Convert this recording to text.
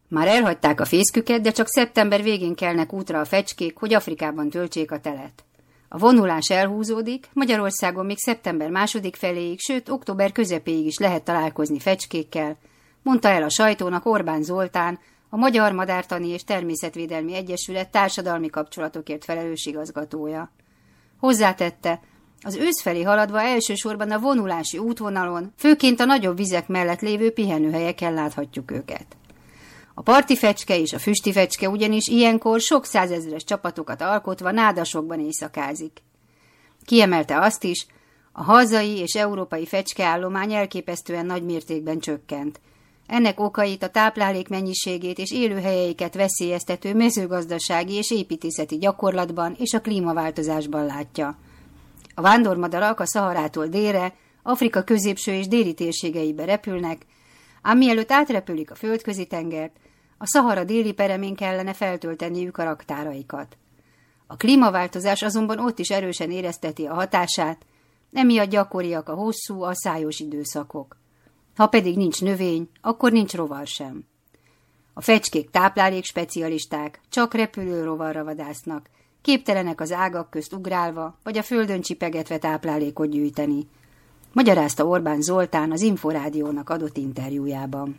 Már elhagyták a fészküket, de csak szeptember végén kelnek útra a fecskék, hogy Afrikában töltsék a telet. A vonulás elhúzódik, Magyarországon még szeptember második feléig, sőt október közepéig is lehet találkozni fecskékkel, mondta el a sajtónak Orbán Zoltán, a Magyar Madártani és Természetvédelmi Egyesület társadalmi kapcsolatokért felelős igazgatója. Hozzátette, az ősz felé haladva elsősorban a vonulási útvonalon, főként a nagyobb vizek mellett lévő pihenőhelyeken láthatjuk őket. A parti fecske és a füsti fecske ugyanis ilyenkor sok százezres csapatokat alkotva nádasokban éjszakázik. Kiemelte azt is, a hazai és európai fecskeállomány elképesztően nagy mértékben csökkent. Ennek okait a táplálék mennyiségét és élőhelyeiket veszélyeztető mezőgazdasági és építészeti gyakorlatban és a klímaváltozásban látja. A vándormadarak a Szaharától délre, Afrika középső és déli térségeibe repülnek, ám mielőtt átrepülik a Földközi-tengert, a Szahara déli peremén kellene feltölteniük a raktáraikat. A klímaváltozás azonban ott is erősen érezteti a hatását, emiatt gyakoriak a hosszú, asszályos időszakok. Ha pedig nincs növény, akkor nincs rovar sem. A fecskék táplálékspecialisták, csak repülő rovarra vadásznak, képtelenek az ágak közt ugrálva, vagy a földön csipegetve táplálékot gyűjteni, magyarázta Orbán Zoltán az Inforádiónak adott interjújában.